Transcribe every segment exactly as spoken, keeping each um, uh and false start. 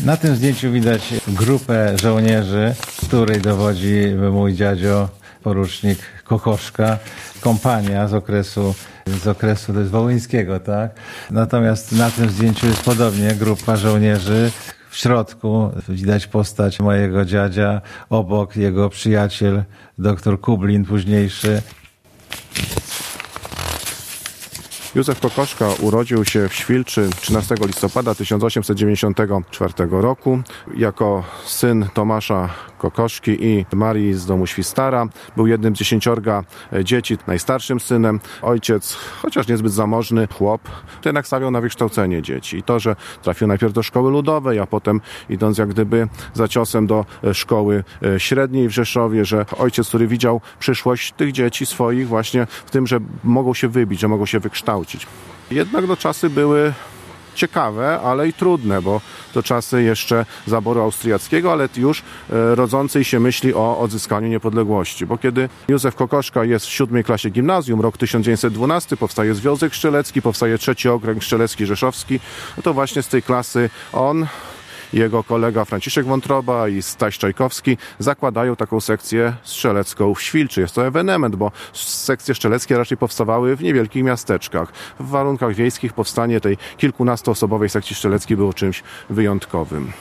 Na tym zdjęciu widać grupę żołnierzy, której dowodzi mój dziadzio, porucznik Kokoszka, kompania z okresu, z okresu wołyńskiego, tak? Natomiast na tym zdjęciu jest podobnie grupa żołnierzy. W środku widać postać mojego dziadzia, obok jego przyjaciel, doktor Kublin późniejszy. Józef Kokoszka urodził się w Świlczy trzynastego listopada tysiąc osiemset dziewięćdziesiątego czwartego roku jako syn Tomasza Kokoszki i Marii z domu Świstara. Był jednym z dziesięciorga dzieci, najstarszym synem. Ojciec, chociaż niezbyt zamożny chłop, to jednak stawiał na wykształcenie dzieci. I to, że trafił najpierw do szkoły ludowej, a potem idąc jak gdyby za ciosem do szkoły średniej w Rzeszowie, że ojciec, który widział przyszłość tych dzieci swoich właśnie w tym, że mogą się wybić, że mogą się wykształcić. Jednak no, czasy były ciekawe, ale i trudne, bo to czasy jeszcze zaboru austriackiego, ale już e, rodzącej się myśli o odzyskaniu niepodległości. Bo kiedy Józef Kokoszka jest w siódmej klasie gimnazjum, rok tysiąc dziewięćset dwunasty, powstaje Związek Strzelecki, powstaje trzeci okręg strzelecki rzeszowski, no to właśnie z tej klasy on, jego kolega Franciszek Wątroba i Staś Czajkowski zakładają taką sekcję strzelecką w Świlczy. Jest to ewenement, bo sekcje strzeleckie raczej powstawały w niewielkich miasteczkach. W warunkach wiejskich powstanie tej kilkunastoosobowej sekcji strzeleckiej było czymś wyjątkowym.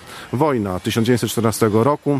Wojna tysiąc dziewięćset czternastego roku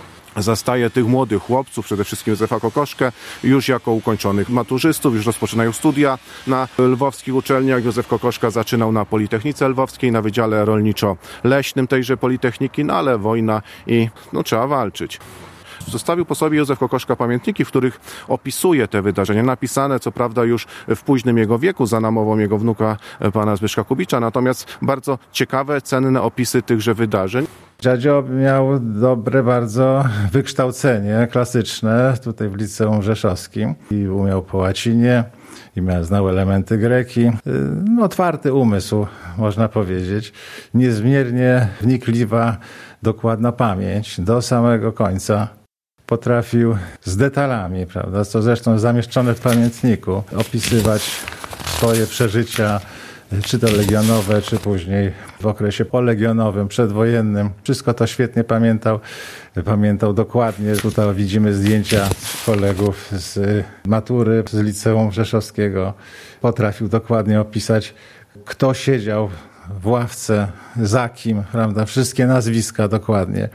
zastaje tych młodych chłopców, przede wszystkim Józefa Kokoszkę, już jako ukończonych maturzystów, już rozpoczynają studia na lwowskich uczelniach. Józef Kokoszka zaczynał na Politechnice Lwowskiej, na Wydziale Rolniczo-Leśnym tejże Politechniki, no ale wojna i no, trzeba walczyć. Zostawił po sobie Józef Kokoszka pamiętniki, w których opisuje te wydarzenia, napisane co prawda już w późnym jego wieku, za namową jego wnuka pana Zbyszka Kubicza, natomiast bardzo ciekawe, cenne opisy tychże wydarzeń. Dziadzio miał dobre bardzo wykształcenie klasyczne tutaj w Liceum Rzeszowskim i umiał po łacinie i miał, znał elementy greki. No, otwarty umysł, można powiedzieć. Niezmiernie wnikliwa, dokładna pamięć do samego końca. Potrafił z detalami, prawda, co zresztą zamieszczone w pamiętniku, opisywać swoje przeżycia, czy to legionowe, czy później w okresie polegionowym, przedwojennym. Wszystko to świetnie pamiętał, pamiętał dokładnie. Tutaj widzimy zdjęcia kolegów z matury, z Liceum Rzeszowskiego. Potrafił dokładnie opisać, kto siedział w ławce, za kim, prawda, wszystkie nazwiska dokładnie.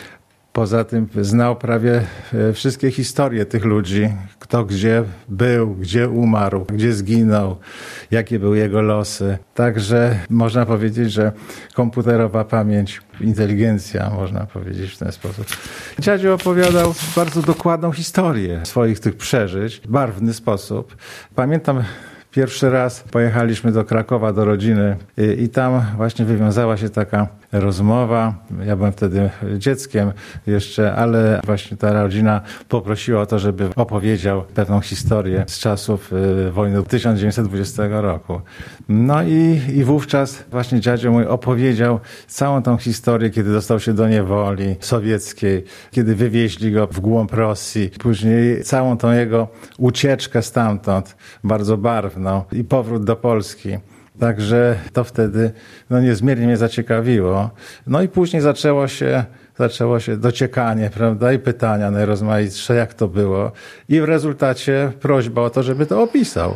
Poza tym znał prawie wszystkie historie tych ludzi, kto gdzie był, gdzie umarł, gdzie zginął, jakie były jego losy. Także można powiedzieć, że komputerowa pamięć, inteligencja, można powiedzieć w ten sposób. Dziadzio opowiadał bardzo dokładną historię swoich tych przeżyć, w barwny sposób. Pamiętam, pierwszy raz pojechaliśmy do Krakowa, do rodziny i, i tam właśnie wywiązała się taka rozmowa. Ja byłem wtedy dzieckiem jeszcze, ale właśnie ta rodzina poprosiła o to, żeby opowiedział pewną historię z czasów y, wojny tysiąc dziewięćset dwudziestego roku. No i, i wówczas właśnie dziadzio mój opowiedział całą tą historię, kiedy dostał się do niewoli sowieckiej, kiedy wywieźli go w głąb Rosji, później całą tą jego ucieczkę stamtąd, bardzo barwną, i powrót do Polski. Także to wtedy no, niezmiernie mnie zaciekawiło. No i później zaczęło się, zaczęło się dociekanie, prawda, i pytania najrozmaitsze, jak to było. I w rezultacie prośba o to, żeby to opisał.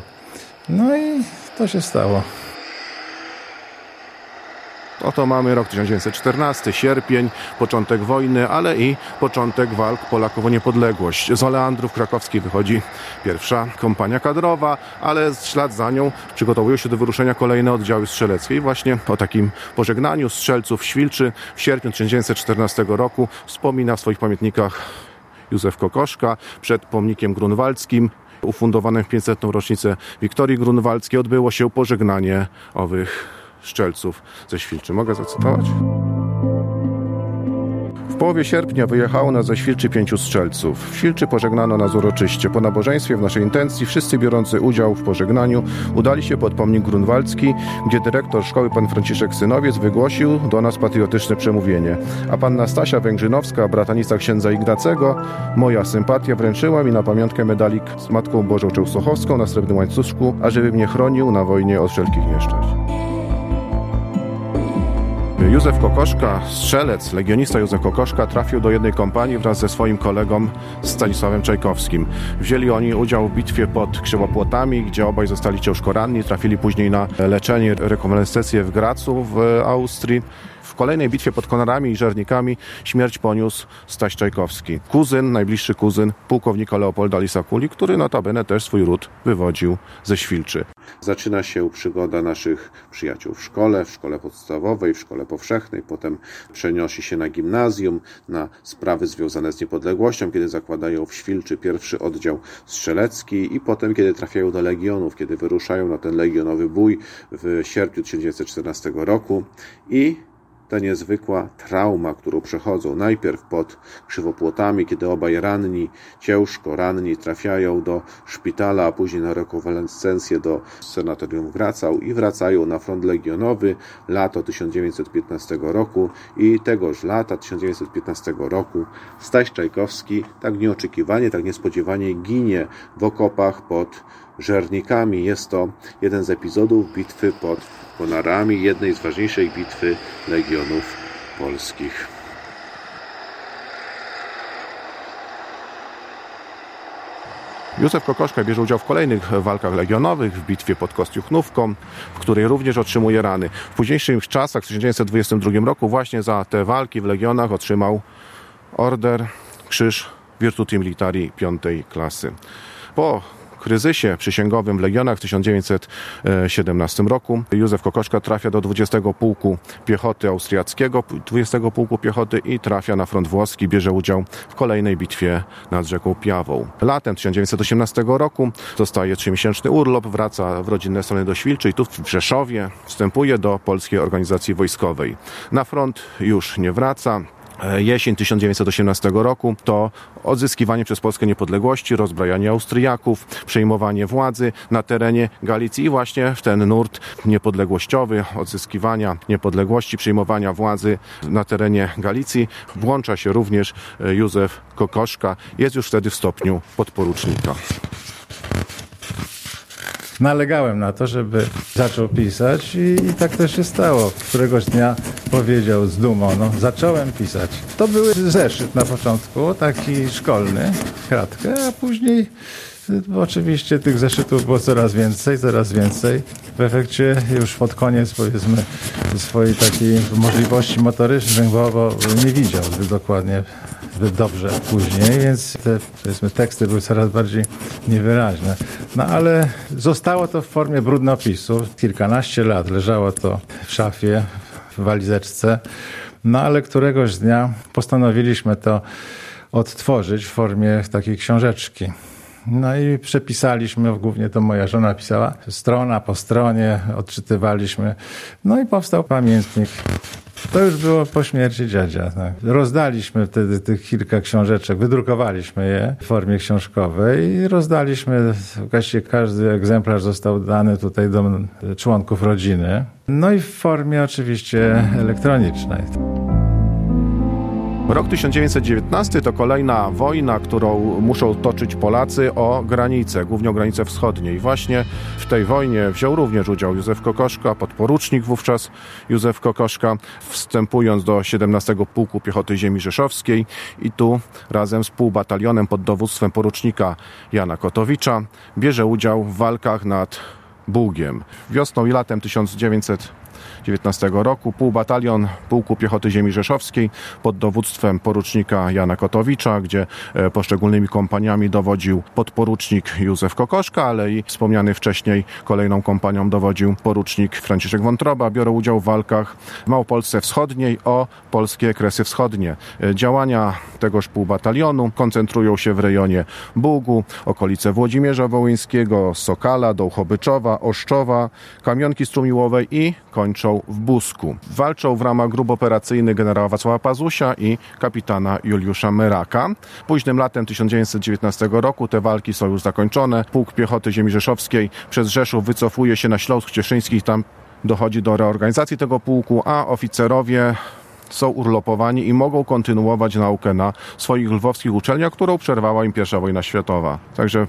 No i to się stało. Oto mamy rok tysiąc dziewięćset czternasty, sierpień, początek wojny, ale i początek walk Polaków o niepodległość. Z Oleandrów Krakowskiej wychodzi pierwsza kompania kadrowa, ale w ślad za nią przygotowują się do wyruszenia kolejne oddziały strzeleckie. I właśnie o takim pożegnaniu strzelców w Świlczy w sierpniu tysiąc dziewięćset czternastego roku wspomina w swoich pamiętnikach Józef Kokoszka przed pomnikiem grunwaldzkim. Ufundowanym w pięćsetną rocznicę Wiktorii Grunwaldzkiej odbyło się pożegnanie owych strzelców ze Świlczy. Mogę zacytować? W połowie sierpnia wyjechało nas ze Świlczy pięciu strzelców. W Świlczy pożegnano nas uroczyście. Po nabożeństwie w naszej intencji wszyscy biorący udział w pożegnaniu udali się pod pomnik grunwaldzki, gdzie dyrektor szkoły pan Franciszek Synowiec wygłosił do nas patriotyczne przemówienie. A panna Stasia Węgrzynowska, bratanica księdza Ignacego, moja sympatia, wręczyła mi na pamiątkę medalik z Matką Bożą Częstochowską na srebrnym łańcuszku, ażeby mnie chronił na wojnie od wszelkich nieszczęść. Józef Kokoszka, strzelec, legionista Józef Kokoszka, trafił do jednej kompanii wraz ze swoim kolegą Stanisławem Czajkowskim. Wzięli oni udział w bitwie pod Krzywopłotami, gdzie obaj zostali ciężko ranni, trafili później na leczenie, rekonwalescencję w Gracu w Austrii. W kolejnej bitwie pod Konarami i Żernikami śmierć poniósł Staś Czajkowski. Kuzyn, najbliższy kuzyn pułkownika Leopolda Lisakuli, który notabene też swój ród wywodził ze Świlczy. Zaczyna się przygoda naszych przyjaciół w szkole, w szkole podstawowej, w szkole powszechnej. Potem przenosi się na gimnazjum, na sprawy związane z niepodległością, kiedy zakładają w Świlczy pierwszy oddział strzelecki i potem, kiedy trafiają do legionów, kiedy wyruszają na ten legionowy bój w sierpniu tysiąc dziewięćset czternastego roku i ta niezwykła trauma, którą przechodzą najpierw pod Krzywopłotami, kiedy obaj ranni, ciężko ranni, trafiają do szpitala, a później na rekonwalescencję do sanatorium w Gracau i wracają na front legionowy, lato tysiąc dziewięćset piętnastego roku i tegoż lata, tysiąc dziewięćset piętnastego roku, Staś Czajkowski tak nieoczekiwanie, tak niespodziewanie ginie w okopach pod Żernikami. Jest to jeden z epizodów bitwy pod Konarami, jednej z ważniejszych bitwy legionów polskich. Józef Kokoszka bierze udział w kolejnych walkach legionowych, w bitwie pod Kostiuchnówką, w której również otrzymuje rany. W późniejszych czasach, w tysiąc dziewięćset dwudziestym drugim roku, właśnie za te walki w legionach otrzymał order, krzyż Virtuti Militari piątej klasy. Po kryzysie przysięgowym w legionach w tysiąc dziewięćset siedemnastym roku Józef Kokoszka trafia do dwudziestego Pułku Piechoty Austriackiego, dwudziestego Pułku Piechoty i trafia na front włoski, bierze udział w kolejnej bitwie nad rzeką Piawą. Latem tysiąc dziewięćset osiemnastego roku dostaje trzymiesięczny urlop, wraca w rodzinne strony do Świlczy i tu w Rzeszowie wstępuje do Polskiej Organizacji Wojskowej. Na front już nie wraca. Jesień tysiąc dziewięćset osiemnastego roku to odzyskiwanie przez Polskę niepodległości, rozbrajanie Austriaków, przejmowanie władzy na terenie Galicji i właśnie w ten nurt niepodległościowy, odzyskiwania niepodległości, przejmowania władzy na terenie Galicji włącza się również Józef Kokoszka. Jest już wtedy w stopniu podporucznika. Nalegałem na to, żeby zaczął pisać i, i tak też się stało. Któregoś dnia powiedział z dumą, no zacząłem pisać. To był zeszyt na początku, taki szkolny, kratkę, a później oczywiście tych zeszytów było coraz więcej, coraz więcej. W efekcie już pod koniec, powiedzmy, swojej takiej możliwości motorycznych, bo, bo nie widział zbyt dokładnie, zbyt dobrze później, więc te, powiedzmy, teksty były coraz bardziej niewyraźne. No ale zostało to w formie brudnopisu. Kilkanaście lat leżało to w szafie, w walizeczce. No ale któregoś dnia postanowiliśmy to odtworzyć w formie takiej książeczki. No i przepisaliśmy, głównie to moja żona pisała, strona po stronie, odczytywaliśmy. No i powstał pamiętnik. To już było po śmierci dziadzia. Tak. Rozdaliśmy wtedy tych kilka książeczek, wydrukowaliśmy je w formie książkowej i rozdaliśmy, właściwie każdy egzemplarz został dany tutaj do członków rodziny. No i w formie oczywiście elektronicznej. Rok tysiąc dziewięćset dziewiętnasty to kolejna wojna, którą muszą toczyć Polacy o granicę, głównie o granicę wschodniej. I właśnie w tej wojnie wziął również udział Józef Kokoszka, podporucznik wówczas Józef Kokoszka, wstępując do siedemnastego Pułku Piechoty Ziemi Rzeszowskiej i tu razem z półbatalionem pod dowództwem porucznika Jana Kotowicza bierze udział w walkach nad Bugiem. Wiosną i latem tysiąc dziewięćset dziewiętnastego roku półbatalion Pułku Piechoty Ziemi Rzeszowskiej pod dowództwem porucznika Jana Kotowicza, gdzie poszczególnymi kompaniami dowodził podporucznik Józef Kokoszka, ale i wspomniany wcześniej kolejną kompanią dowodził porucznik Franciszek Wątroba. Biorą udział w walkach w Małopolsce Wschodniej o polskie Kresy Wschodnie. Działania tegoż półbatalionu koncentrują się w rejonie Bugu, okolice Włodzimierza Wołyńskiego, Sokala, Dołchobyczowa, Oszczowa, Kamionki Strumiłowej i kończą w Busku. Walczą w ramach grup operacyjnych generała Wacława Pazusia i kapitana Juliusza Meraka. Późnym latem tysiąc dziewięćset dziewiętnastego roku te walki są już zakończone. Pułk Piechoty Ziemi Rzeszowskiej przez Rzeszów wycofuje się na Śląsk Cieszyński i tam dochodzi do reorganizacji tego pułku, a oficerowie są urlopowani i mogą kontynuować naukę na swoich lwowskich uczelniach, którą przerwała im pierwsza wojna światowa. Także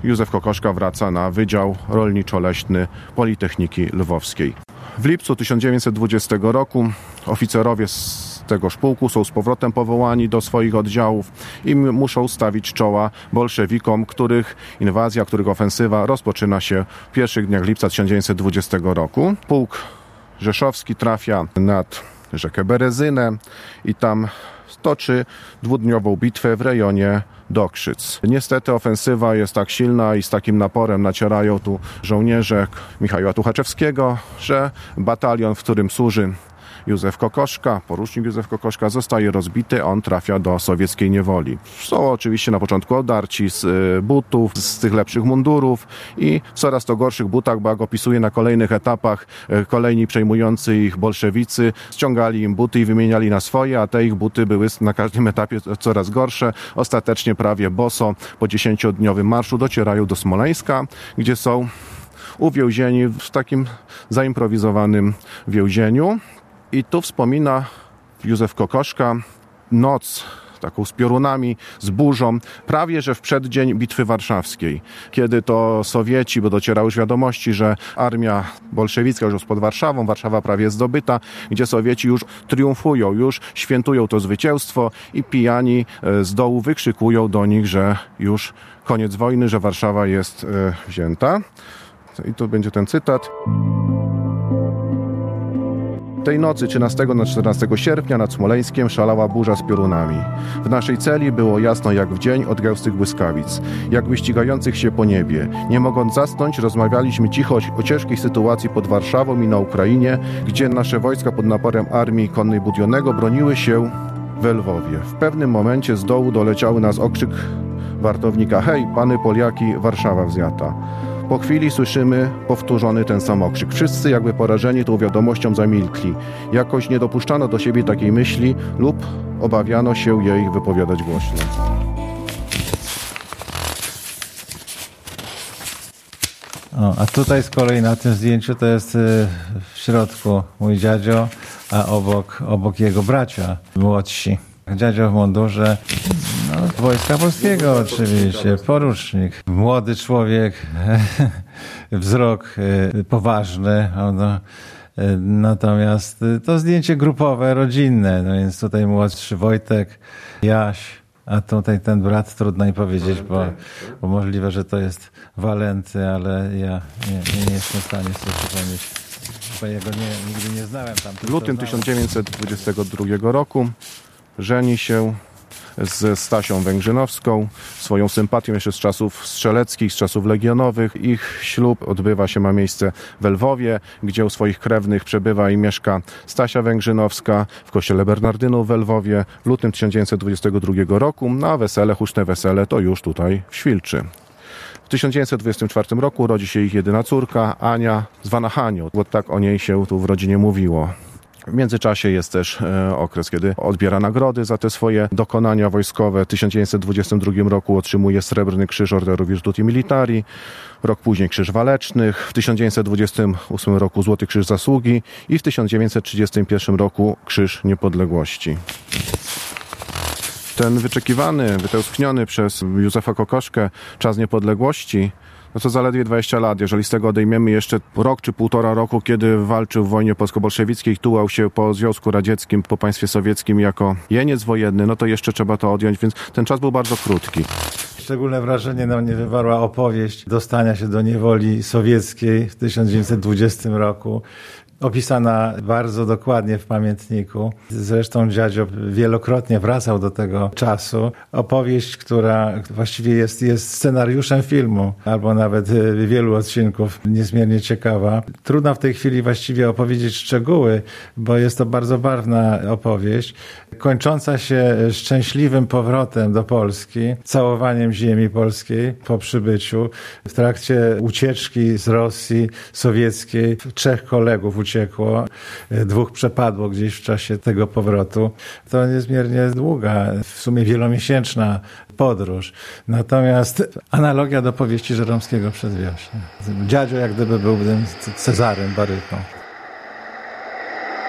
Józef Kokoszka wraca na Wydział Rolniczo-Leśny Politechniki Lwowskiej. W lipcu tysiąc dziewięćset dwudziestego roku oficerowie z tegoż pułku są z powrotem powołani do swoich oddziałów i muszą stawić czoła bolszewikom, których inwazja, których ofensywa rozpoczyna się w pierwszych dniach lipca tysiąc dziewięćset dwudziestego roku. Pułk rzeszowski trafia nad rzekę Berezynę i tam toczy dwudniową bitwę w rejonie Dokrzyc. Niestety ofensywa jest tak silna i z takim naporem nacierają tu żołnierze Michała Tuchaczewskiego, że batalion, w którym służy Józef Kokoszka, porucznik Józef Kokoszka, zostaje rozbity, on trafia do sowieckiej niewoli. Są oczywiście na początku odarci z butów, z tych lepszych mundurów i w coraz to gorszych butach, bo jak opisuje na kolejnych etapach, kolejni przejmujący ich bolszewicy ściągali im buty i wymieniali na swoje, a te ich buty były na każdym etapie coraz gorsze. Ostatecznie prawie boso po dziesięciodniowym marszu docierają do Smoleńska, gdzie są uwięzieni w takim zaimprowizowanym więzieniu. I tu wspomina Józef Kokoszka noc taką z piorunami, z burzą, prawie że w przeddzień Bitwy Warszawskiej, kiedy to Sowieci, bo docierały już wiadomości, że armia bolszewicka już jest pod Warszawą, Warszawa prawie jest zdobyta, gdzie Sowieci już triumfują, już świętują to zwycięstwo i pijani z dołu wykrzykują do nich, że już koniec wojny, że Warszawa jest wzięta. I tu będzie ten cytat. Tej nocy trzynastego na czternastego sierpnia nad Smoleńskiem szalała burza z piorunami. W naszej celi było jasno jak w dzień od gęstych błyskawic, jakby ścigających się po niebie. Nie mogąc zasnąć, rozmawialiśmy cicho o ciężkiej sytuacji pod Warszawą i na Ukrainie, gdzie nasze wojska pod naporem armii konnej Budionego broniły się w Lwowie. W pewnym momencie z dołu doleciały nas okrzyk wartownika: hej, pany Poliaki, Warszawa wzjata. Po chwili słyszymy powtórzony ten sam okrzyk. Wszyscy jakby porażeni tą wiadomością zamilkli. Jakoś nie dopuszczano do siebie takiej myśli lub obawiano się jej wypowiadać głośno. O, a tutaj z kolei na tym zdjęciu to jest w środku mój dziadzio, a obok, obok jego bracia młodsi. Dziadzio w mundurze no, Wojska Polskiego oczywiście, porucznik. Młody człowiek, wzrok poważny. No, natomiast to zdjęcie grupowe, rodzinne. No więc tutaj młodszy Wojtek, Jaś, a tutaj ten brat, trudno mi powiedzieć, bo, bo możliwe, że to jest Walenty, ale ja nie, nie jestem w stanie sobie przypomnieć, bo ja go nie, nigdy nie znałem. Tam, w lutym tysiąc dziewięćset dwudziestego drugiego roku żeni się z Stasią Węgrzynowską, swoją sympatią jeszcze z czasów strzeleckich, z czasów legionowych. Ich ślub odbywa się, ma miejsce w Lwowie, gdzie u swoich krewnych przebywa i mieszka Stasia Węgrzynowska w kościele Bernardynów w Lwowie w lutym tysiąc dziewięćset dwudziestego drugiego roku, no a wesele, huczne wesele to już tutaj w Świlczy. W tysiąc dziewięćset dwudziestym czwartym roku rodzi się ich jedyna córka, Ania, zwana Hanią, bo tak o niej się tu w rodzinie mówiło. W międzyczasie jest też e, okres, kiedy odbiera nagrody za te swoje dokonania wojskowe. W tysiąc dziewięćset dwudziestym drugim roku otrzymuje Srebrny Krzyż Orderu Virtuti Militari, rok później Krzyż Walecznych, w tysiąc dziewięćset dwudziestym ósmym roku Złoty Krzyż Zasługi i w tysiąc dziewięćset trzydziestym pierwszym roku Krzyż Niepodległości. Ten wyczekiwany, wytęskniony przez Józefa Kokoszkę czas niepodległości, no to zaledwie dwadzieścia lat. Jeżeli z tego odejmiemy jeszcze rok czy półtora roku, kiedy walczył w wojnie polsko-bolszewickiej, tułał się po Związku Radzieckim, po państwie sowieckim jako jeniec wojenny, no to jeszcze trzeba to odjąć, więc ten czas był bardzo krótki. Szczególne wrażenie na mnie wywarła opowieść dostania się do niewoli sowieckiej w tysiąc dziewięćset dwudziestym roku. Opisana bardzo dokładnie w pamiętniku. Zresztą dziadzio wielokrotnie wracał do tego czasu. Opowieść, która właściwie jest, jest scenariuszem filmu, albo nawet wielu odcinków, niezmiernie ciekawa. Trudno w tej chwili właściwie opowiedzieć szczegóły, bo jest to bardzo barwna opowieść, kończąca się szczęśliwym powrotem do Polski, całowaniem ziemi polskiej po przybyciu. W trakcie ucieczki z Rosji sowieckiej trzech kolegów uciekło. Uciekło, dwóch przepadło gdzieś w czasie tego powrotu. To niezmiernie długa, w sumie wielomiesięczna podróż. Natomiast analogia do powieści Żeromskiego Przedwiośnia. Dziadzio jak gdyby był tym Cezarym Baryką.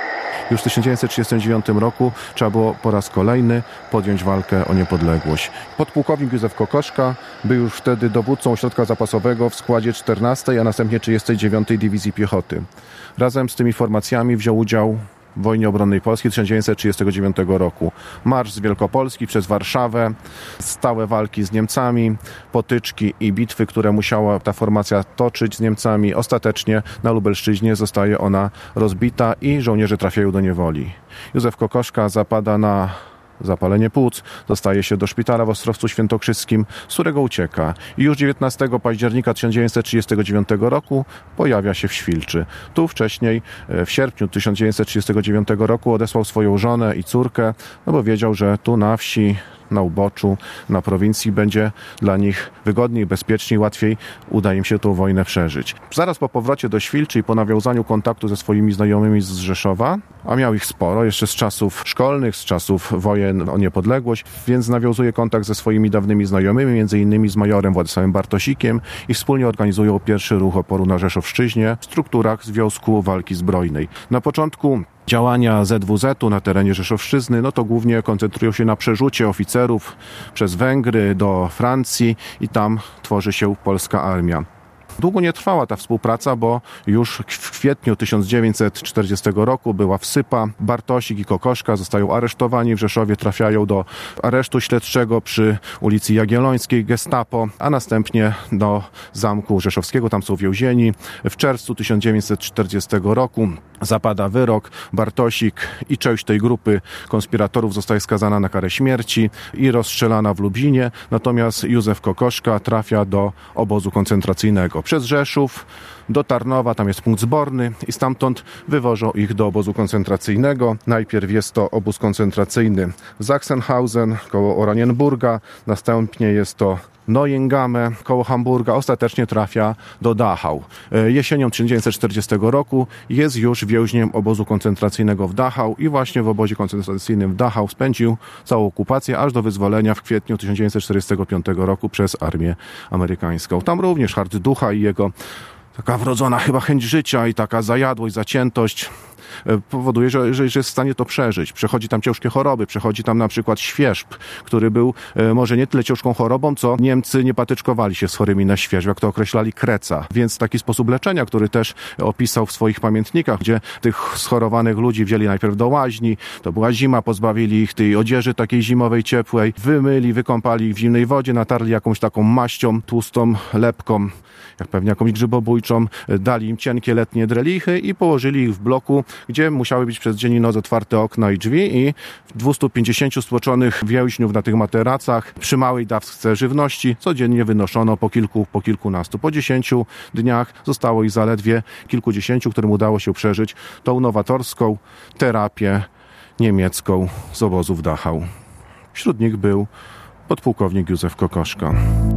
Już w tysiąc dziewięćset trzydziestym dziewiątym roku trzeba było po raz kolejny podjąć walkę o niepodległość. Podpułkownik Józef Kokoszka był już wtedy dowódcą ośrodka zapasowego w składzie czternastej, a następnie trzydziestej dziewiątej Dywizji Piechoty. Razem z tymi formacjami wziął udział w wojnie obronnej Polski tysiąc dziewięćset trzydziestego dziewiątego roku. Marsz z Wielkopolski przez Warszawę, stałe walki z Niemcami, potyczki i bitwy, które musiała ta formacja toczyć z Niemcami. Ostatecznie na Lubelszczyźnie zostaje ona rozbita i żołnierze trafiają do niewoli. Józef Kokoszka zapada na zapalenie płuc, dostaje się do szpitala w Ostrowcu Świętokrzyskim, z którego ucieka. I już dziewiętnastego października tysiąc dziewięćset trzydziestego dziewiątego roku pojawia się w Świlczy. Tu wcześniej, w sierpniu tysiąc dziewięćset trzydziestego dziewiątego roku odesłał swoją żonę i córkę, no bo wiedział, że tu na wsi, na uboczu, na prowincji będzie dla nich wygodniej, bezpieczniej, łatwiej uda im się tą wojnę przeżyć. Zaraz po powrocie do Świlczy i po nawiązaniu kontaktu ze swoimi znajomymi z Rzeszowa, a miał ich sporo, jeszcze z czasów szkolnych, z czasów wojen o niepodległość, więc nawiązuje kontakt ze swoimi dawnymi znajomymi, między innymi z majorem Władysławem Bartosikiem i wspólnie organizują pierwszy ruch oporu na Rzeszowszczyźnie w strukturach Związku Walki Zbrojnej. Na początku działania Z W Z-u na terenie Rzeszowszczyzny, no to głównie koncentrują się na przerzucie oficerów przez Węgry do Francji i tam tworzy się polska armia. Długo nie trwała ta współpraca, bo już w kwietniu tysiąc dziewięćset czterdziestego roku była wsypa. Bartosik i Kokoszka zostają aresztowani w Rzeszowie, trafiają do aresztu śledczego przy ulicy Jagiellońskiej Gestapo, a następnie do Zamku Rzeszowskiego, tam są więzieni. W czerwcu tysiąc dziewięćset czterdziestego roku zapada wyrok. Bartosik i część tej grupy konspiratorów zostaje skazana na karę śmierci i rozstrzelana w Lublinie, natomiast Józef Kokoszka trafia do obozu koncentracyjnego. Przez Rzeszów do Tarnowa, tam jest punkt zborny i stamtąd wywożą ich do obozu koncentracyjnego. Najpierw jest to obóz koncentracyjny Sachsenhausen koło Oranienburga, następnie jest to Neuengamme koło Hamburga, ostatecznie trafia do Dachau. Jesienią tysiąc dziewięćset czterdziestego roku jest już więźniem obozu koncentracyjnego w Dachau i właśnie w obozie koncentracyjnym w Dachau spędził całą okupację aż do wyzwolenia w kwietniu tysiąc dziewięćset czterdziestego piątego roku przez armię amerykańską. Tam również hart ducha i jego taka wrodzona chyba chęć życia i taka zajadłość, zaciętość powoduje, że, że, że jest w stanie to przeżyć. Przechodzi tam ciężkie choroby, przechodzi tam na przykład świerzb, który był e, może nie tyle ciężką chorobą, co Niemcy nie patyczkowali się z chorymi na świerzb, jak to określali kreca. Więc taki sposób leczenia, który też opisał w swoich pamiętnikach, gdzie tych schorowanych ludzi wzięli najpierw do łaźni, to była zima, pozbawili ich tej odzieży takiej zimowej, ciepłej, wymyli, wykąpali ich w zimnej wodzie, natarli jakąś taką maścią, tłustą, lepką, jak pewnie jakąś grzybobójczą, dali im cienkie letnie drelichy i położyli ich w bloku, gdzie musiały być przez dzień i noc otwarte okna i drzwi i dwieście pięćdziesięciu stłoczonych więźniów na tych materacach przy małej dawce żywności codziennie wynoszono po kilku, po kilkunastu. Po dziesięciu dniach zostało ich zaledwie kilkudziesięciu, którym udało się przeżyć tą nowatorską terapię niemiecką z obozu w Dachau. Wśród nich był podpułkownik Józef Kokoszka.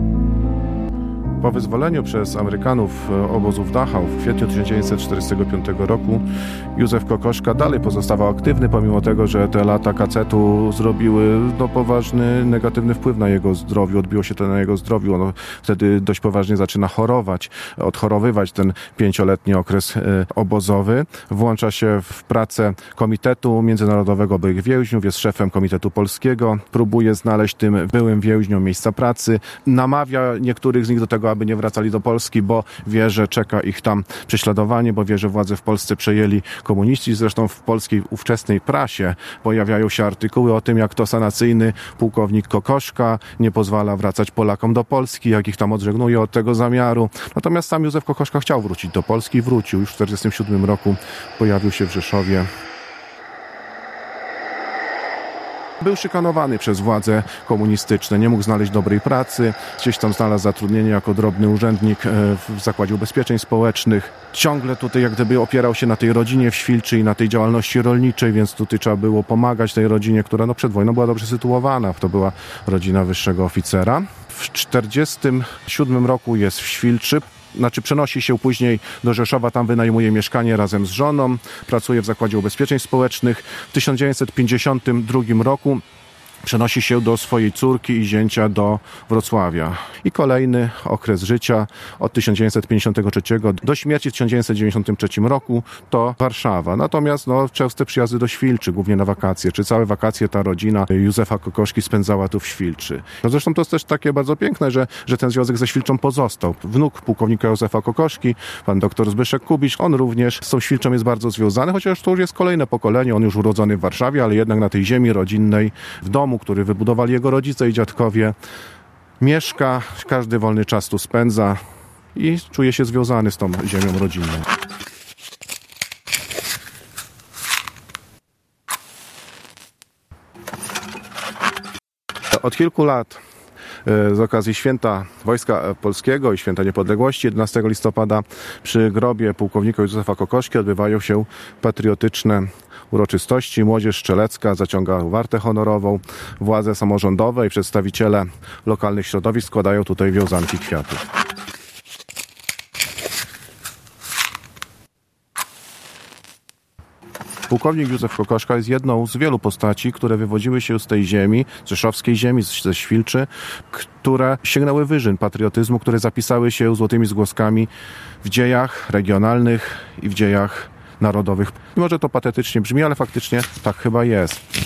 Po wyzwoleniu przez Amerykanów obozu w Dachau w kwietniu tysiąc dziewięćset czterdziestego piątego roku Józef Kokoszka dalej pozostawał aktywny, pomimo tego, że te lata kacetu zrobiły no, poważny, negatywny wpływ na jego zdrowiu, odbiło się to na jego zdrowiu. On wtedy dość poważnie zaczyna chorować, odchorowywać ten pięcioletni okres e, obozowy. Włącza się w pracę Komitetu Międzynarodowego Byłych Więźniów, jest szefem Komitetu Polskiego, próbuje znaleźć tym byłym więźniom miejsca pracy, namawia niektórych z nich do tego, aby nie wracali do Polski, bo wie, że czeka ich tam prześladowanie, bo wie, że władzę w Polsce przejęli komuniści. Zresztą w polskiej ówczesnej prasie pojawiają się artykuły o tym, jak to sanacyjny pułkownik Kokoszka nie pozwala wracać Polakom do Polski, jak ich tam odżegnuje od tego zamiaru. Natomiast sam Józef Kokoszka chciał wrócić do Polski i wrócił. Już w tysiąc dziewięćset czterdziestym siódmym roku pojawił się w Rzeszowie. Był szykanowany przez władze komunistyczne, nie mógł znaleźć dobrej pracy, gdzieś tam znalazł zatrudnienie jako drobny urzędnik w Zakładzie Ubezpieczeń Społecznych. Ciągle tutaj jak gdyby opierał się na tej rodzinie w Świlczy i na tej działalności rolniczej, więc tutaj trzeba było pomagać tej rodzinie, która no przed wojną była dobrze sytuowana. To była rodzina wyższego oficera. W tysiąc dziewięćset czterdziestym siódmym roku jest w Świlczy. Znaczy przenosi się później do Rzeszowa, tam wynajmuje mieszkanie razem z żoną, pracuje w Zakładzie Ubezpieczeń Społecznych. W tysiąc dziewięćset pięćdziesiątym drugim roku przenosi się do swojej córki i zięcia do Wrocławia. I kolejny okres życia od tysiąc dziewięćset pięćdziesiątego trzeciego do śmierci w tysiąc dziewięćset dziewięćdziesiątym trzecim roku to Warszawa. Natomiast no, częste przyjazdy do Świlczy, głównie na wakacje, czy całe wakacje ta rodzina Józefa Kokoszki spędzała tu w Świlczy. No zresztą to jest też takie bardzo piękne, że, że ten związek ze Świlczą pozostał. Wnuk pułkownika Józefa Kokoszki, pan doktor Zbyszek Kubisz, on również z tą Świlczą jest bardzo związany, chociaż to już jest kolejne pokolenie, on już urodzony w Warszawie, ale jednak na tej ziemi rodzinnej, w domu, który wybudowali jego rodzice i dziadkowie, mieszka, każdy wolny czas tu spędza i czuje się związany z tą ziemią rodzinną. Od kilku lat z okazji Święta Wojska Polskiego i Święta Niepodległości jedenastego listopada przy grobie pułkownika Józefa Kokoszki odbywają się patriotyczne uroczystości. Młodzież strzelecka zaciąga wartę honorową, władze samorządowe i przedstawiciele lokalnych środowisk składają tutaj wiązanki kwiatów. Pułkownik Józef Kokoszka jest jedną z wielu postaci, które wywodziły się z tej ziemi, z rzeszowskiej ziemi, ze Świlczy, które sięgnęły wyżyn patriotyzmu, które zapisały się złotymi zgłoskami w dziejach regionalnych i w dziejach narodowych. Może to patetycznie brzmi, ale faktycznie tak chyba jest.